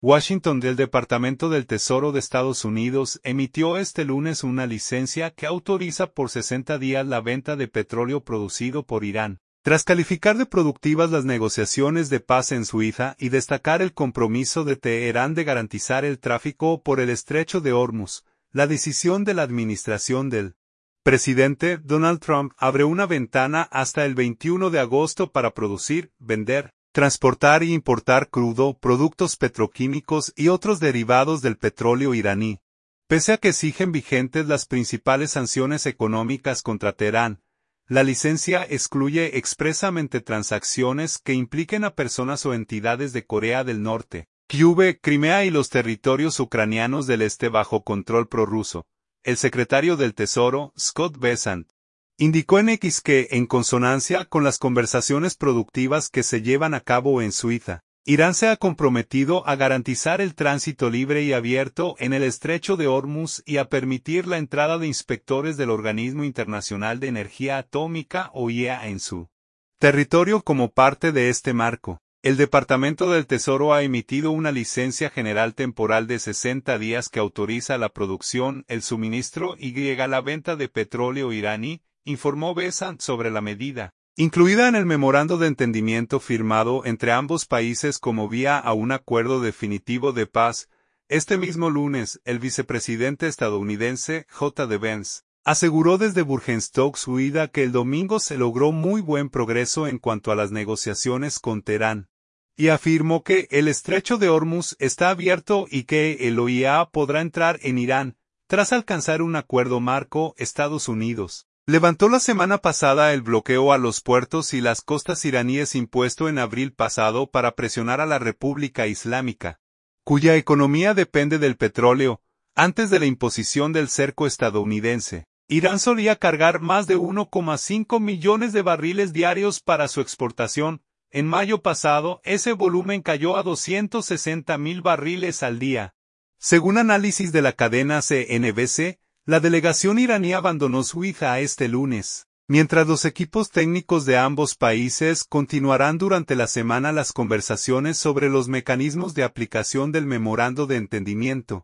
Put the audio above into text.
Washington del Departamento del Tesoro de Estados Unidos emitió este lunes una licencia que autoriza por 60 días la venta de petróleo producido por Irán, tras calificar de productivas las negociaciones de paz en Suiza y destacar el compromiso de Teherán de garantizar el tráfico por el estrecho de Hormuz. La decisión de la administración del presidente Donald Trump abre una ventana hasta el 21 de agosto para producir, vender, transportar y importar crudo, productos petroquímicos y otros derivados del petróleo iraní. Pese a que siguen vigentes las principales sanciones económicas contra Teherán, la licencia excluye expresamente transacciones que impliquen a personas o entidades de Corea del Norte, Cuba, Crimea y los territorios ucranianos del este bajo control prorruso. El secretario del Tesoro, Scott Bessent, indicó en X que, en consonancia con las conversaciones productivas que se llevan a cabo en Suiza, Irán se ha comprometido a garantizar el tránsito libre y abierto en el estrecho de Hormuz y a permitir la entrada de inspectores del Organismo Internacional de Energía Atómica o IEA en su territorio como parte de este marco. El Departamento del Tesoro ha emitido una licencia general temporal de 60 días que autoriza la producción, el suministro y la venta de petróleo iraní, informó Bessent sobre la medida, incluida en el memorando de entendimiento firmado entre ambos países como vía a un acuerdo definitivo de paz. Este mismo lunes, el vicepresidente estadounidense, J.D. Vance, aseguró desde Burgenstock, Suiza, que el domingo se logró muy buen progreso en cuanto a las negociaciones con Teherán, y afirmó que el estrecho de Hormuz está abierto y que el OIEA podrá entrar en Irán, tras alcanzar un acuerdo marco. Estados Unidos levantó la semana pasada el bloqueo a los puertos y las costas iraníes impuesto en abril pasado para presionar a la República Islámica, cuya economía depende del petróleo. Antes de la imposición del cerco estadounidense, Irán solía cargar más de 1,5 millones de barriles diarios para su exportación. En mayo pasado, ese volumen cayó a 260.000 barriles al día. Según análisis de la cadena CNBC, la delegación iraní abandonó Suiza este lunes, mientras los equipos técnicos de ambos países continuarán durante la semana las conversaciones sobre los mecanismos de aplicación del memorando de entendimiento.